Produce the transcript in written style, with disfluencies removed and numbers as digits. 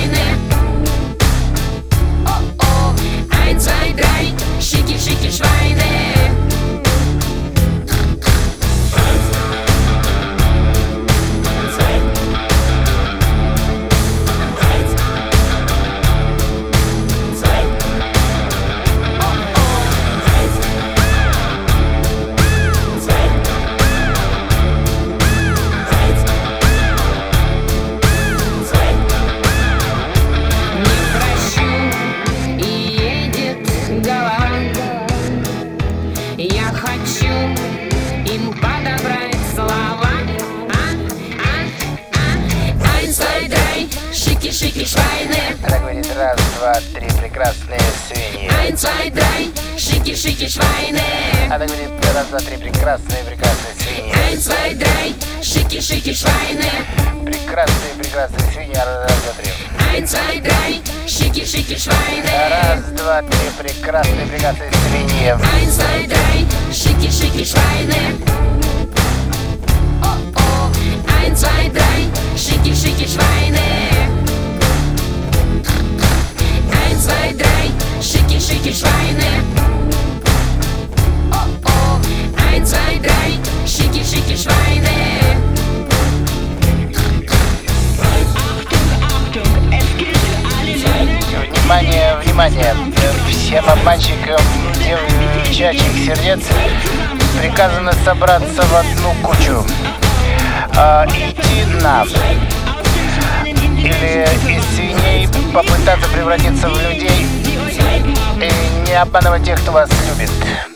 Schweine. Oh oh, 1, 2, 3, schicke, schicke Schweine. Я хочу им подобрать слова. 1, 2, 3, шики, шики, Schweine. Она говорит: раз, два, три, прекрасные свиньи. 1, 2, 3, шики, шики, Schweine. Она говорит: раз, два, три, прекрасные свиньи. 1, 2, 3, шики, шики, Schweine. Прекрасные свиньи. Раз, два, три. 1, 2, 3, шики, шики, Schweine. Раз, два, три, прекрасные свиньи. 1, 2, 3, шики, шики, Schweine. Oh oh, 1, 2, 3, шики, шики, Schweine. 1, 2, 3, шики, шики, Schweine. Oh oh, 1, 2, 3, шики, шики, Schweine. Внимание, внимание! Всем обманщикам девчачьих сердец приказано собраться в одну кучу. Идти на. Или из свиней попытаться превратиться в людей и не обманывать тех, кто вас любит.